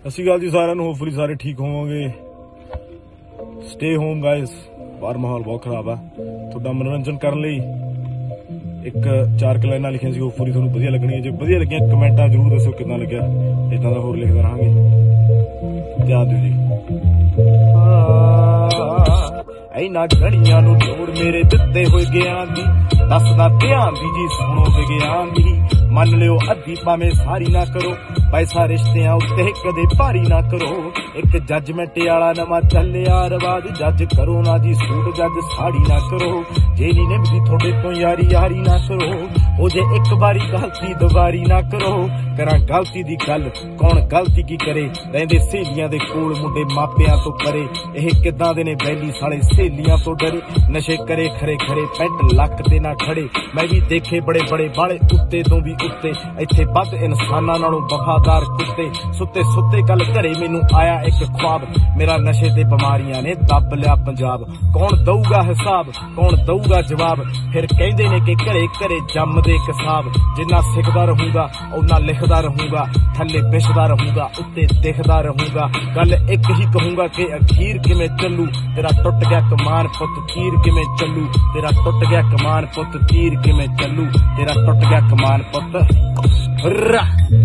ਅਸੀਂ ਗੱਲ ਜੀ ਸਾਰਿਆਂ ਨੂੰ ਹੋਪਫੁਲੀ ਸਾਰੇ ਠੀਕ ਹੋਵੋਗੇ। ਸਟੇ ਹੋਮ ਗਾਇਸ, ਬਾਹਰ ਮਾਹੌਲ ਬਹੁਤ ਖਰਾਬ ਆ। ਤੁਹਾਡਾ ਮਨੋਰੰਜਨ ਕਰਨ ਲਈ ਇੱਕ 4 ਲਾਈਨਾਂ ਲਿਖੀਆਂ ਸੀ, ਹੋਪਫੁਲੀ ਤੁਹਾਨੂੰ ਵਧੀਆ ਲੱਗਣੀਆਂ। ਜੇ ਵਧੀਆ ਲੱਗੀਆਂ ਕਮੈਂਟਾਂ ਜ਼ਰੂਰ ਦੱਸੋ ਕਿੱਦਾਂ ਲੱਗਿਆ, ਇਦਾਂ ਦਾ ਹੋਰ ਲਿਖਦਾ ਰਹਾਂਗੇ। ਧਿਆਨ ਦਿਓ ਜੀ। ਇਹਨਾਂ ਘੜੀਆਂ ਨੂੰ ਲੋੜ ਮੇਰੇ ਦਿੱਤੇ ਹੋਏ ਗਿਆਨ ਦੀ, ਦੱਸਦਾ ਧਿਆਨ ਦੀ ਜੀ ਸੁਣੋ ਵਿਗਿਆਨ ਦੀ। ਮੰਨ ਲਿਓ ਅੱਧੀ ਭਾਵੇਂ ਸਾਰੀ ਨਾ ਕਰੋ, ਪੈਸਾ ਰਿਸ਼ਤਿਆਂ ਉੱਤੇ ਕਦੇ ਭਾਰੀ ਨਾ ਕਰੋ। ਇੱਕ ਜੱਜਮੈਂਟ ਵਾਲਾ ਨਵਾਂ ਚੱਲਿਆ ਰਿਵਾਜ, ਜੱਜ ਕਰੋ ਨਾ ਜੀ ਸੂਟ ਜੱਜ ਸਾੜੀ ਨਾ ਕਰੋ। ਜੇ ਨੀ ਨਿਭਦੀ ਤੁਹਾਡੇ ਤੋਂ ਯਾਰੀ ਯਾਰੀ ਨਾ ਕਰੋ, ਉਹ ਜੇ ਇੱਕ ਵਾਰੀ ਗਲਤੀ ਦੁਬਾਰੀ ਨਾ ਕਰੋ। ਕਰਾਂ ਗਲਤੀ ਦੀ ਗੱਲ, ਕੌਣ ਗਲਤੀ ਕੀ ਕਰੇ, ਰਹਿੰਦੇ ਸਹੇਲੀਆਂ ਦੇ ਕੋਲ ਮੁੰਡੇ ਮਾਪਿਆਂ ਤੋਂ ਪਰੇ। ਇਹ ਕਿੱਦਾਂ ਦੇ ਨੇ ਬੈਲੀ ਸਾਲੇ ਸਹੇਲੀਆਂ ਤੋਂ ਡਰੇ, ਨਸ਼ੇ ਕਰੇ ਖਰੇ ਖਰੇ ਪੈਂਟ ਲੱਕ ਤੇ ਨਾ ਖੜੇ। ਮੈਂ ਵੀ ਦੇਖੇ ਬੜੇ ਬੜੇ ਬਾਲੇ ਉੱਤੇ ਤੋਂ ਵੀ ਉੱਤੇ, ਇੱਥੇ ਵੱਧ ਇਨਸਾਨਾਂ ਨਾਲੋਂ ਵਫਾਦਾਰ ਕੁੱਤੇ। ਸੁੱਤੇ ਸੁੱਤੇ ਕੱਲ ਘਰੇ ਮੈਨੂੰ ਆਇਆ ਇੱਕ ख्वाब, ਮੇਰਾ ਨਸ਼ੇ ਤੇ ਬਿਮਾਰੀਆਂ ਨੇ ਦੱਬ ਲਿਆ ਪੰਜਾਬ। ਕੌਣ ਦਊਗਾ ਹਿਸਾਬ, ਕੌਣ ਦਊਗਾ ਜਵਾਬ, ਫਿਰ ਕਹਿੰਦੇ ਨੇ ਕਿ ਘਰੇ ਘਰੇ ਜੰਮਦੇ ਕਿਸਾਬ। ਜਿੰਨਾ ਸਿੱਖਦਾ ਰਹੂੰਗਾ ਉਹਨਾਂ ਲਿਖਦਾ ਰਹੂੰਗਾ, ਥੱਲੇ ਵਿਛਦਾ ਰਹੂੰਗਾ ਉੱਤੇ ਦਿਖਦਾ ਰਹੂੰਗਾ। ਗੱਲ ਇੱਕ ਹੀ ਕਹੂੰਗਾ ਕਿ ਅਖੀਰ ਕਿਵੇਂ ਚੱਲੂ, ਤੇਰਾ ਟੁੱਟ ਗਿਆ ਕਮਾਨ ਪੁੱਤ ਤੀਰ ਕਿਵੇਂ ਚੱਲੂ। ਤੇਰਾ ਟੁੱਟ ਗਿਆ ਕਮਾਨ ਪੁੱਤ ਤੀਰ ਕਿਵੇਂ ਚੱਲੂ, ਤੇਰਾ ਟੁੱਟ ਗਿਆ ਕਮਾਨ ਪੁੱਤ।